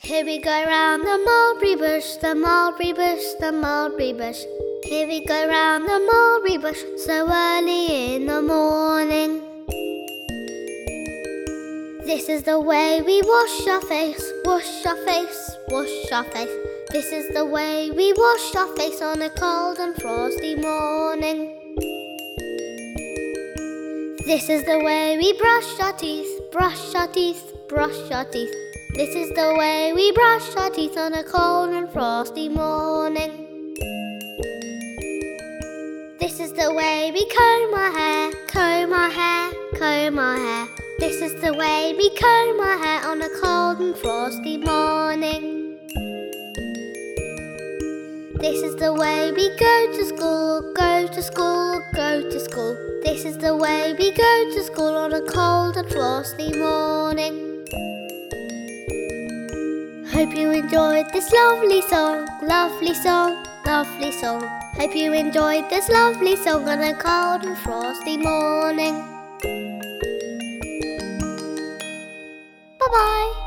Here we go round the mulberry bush, the mulberry bush, the mulberry bush. Here we go round the mulberry bush, so early in the morning. This is the way we wash our face, wash our face, wash our face. This is the way we wash our face on a cold and frosty morning. This is the way we brush our teeth, brush our teeth, brush our teeth. This is the way we brush our teeth on a cold and frosty morning. This is the way we comb our hair, comb our hair, comb our hair. This is the way we comb our hair on a cold and frosty morning. This is the way we go to school, go to school, go to school. This is the way we go to school on a cold and frosty morning. Hope you enjoyed this lovely song, lovely song, lovely song. Hope you enjoyed this lovely song on a cold and frosty morning. Bye-bye.